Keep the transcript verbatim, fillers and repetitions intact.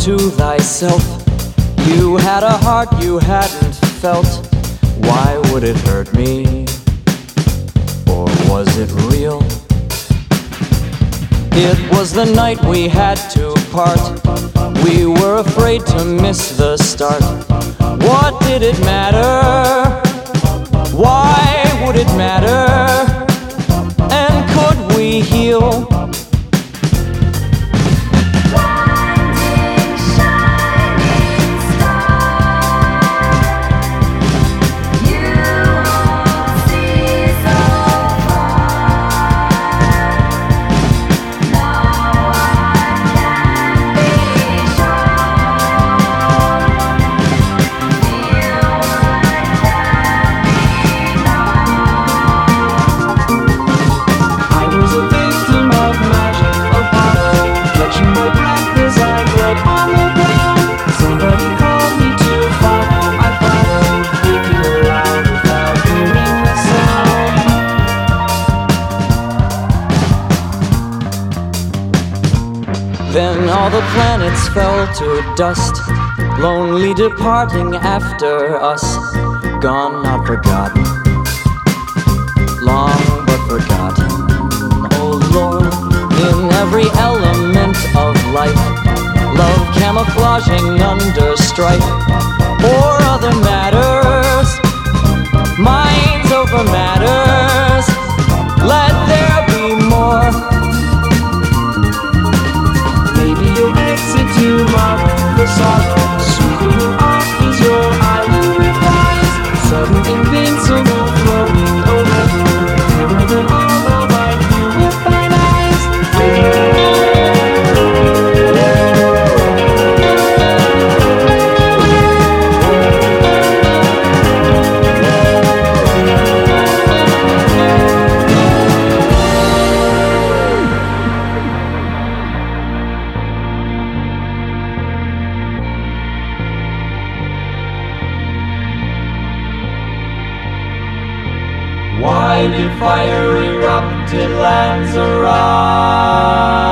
to thyself. You had a heart you hadn't felt. Why would it hurt me? Or was it real? It was the night we had to part. We were afraid to miss the start. What did it matter? Why would it matter? And could we heal? Then all the planets fell to dust, lonely departing after us. Gone, not forgotten, long but forgotten. Oh Lord, in every element of life, love camouflaging under strife, or other matters, minds over matters. Let there be more. To mock the sorrow, sweeping off is your ivory eyes. Sudden invincible flowing over, clearer than all of I view with thine eyes. Why did fire erupt in lands arise?